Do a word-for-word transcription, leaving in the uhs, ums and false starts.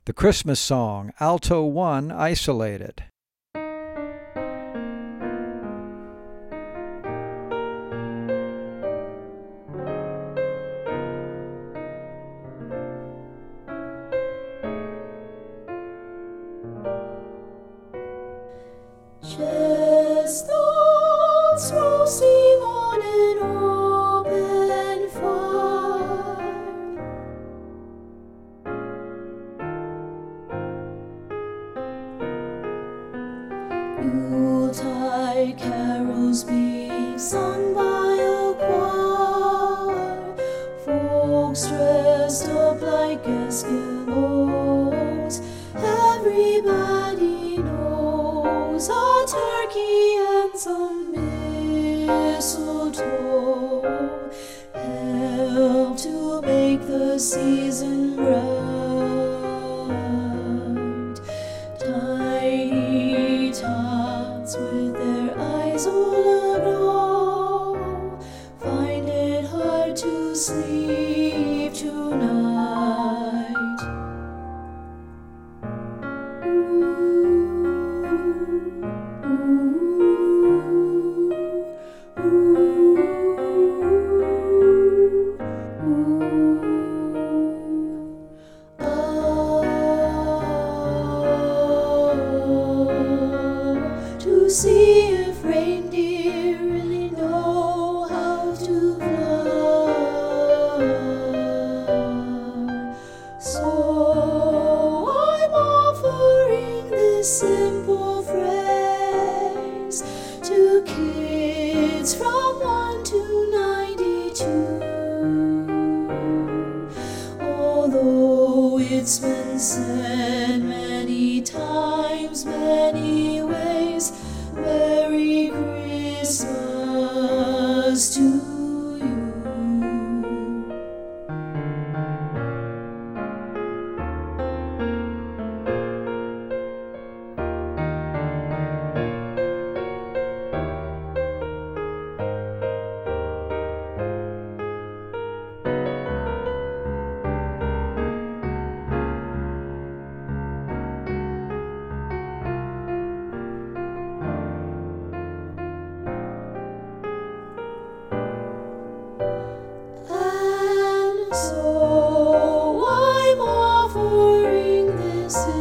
The Christmas Song, Alto one, isolated. Chestnuts roasting on an open fire, Yuletide carols being sung by a choir, folks dressed up like Eskimos. Everybody knows a turkey and some mistletoe help to make the season bright. Tiny tots with their eyes all aglow find it hard to sleep tonight. To see if reindeer really know how to fly. So I'm offering this simple phrase to kids from one to ninety-two. Although it's been said many times, many ways, Merry Christmas to you. So I'm offering this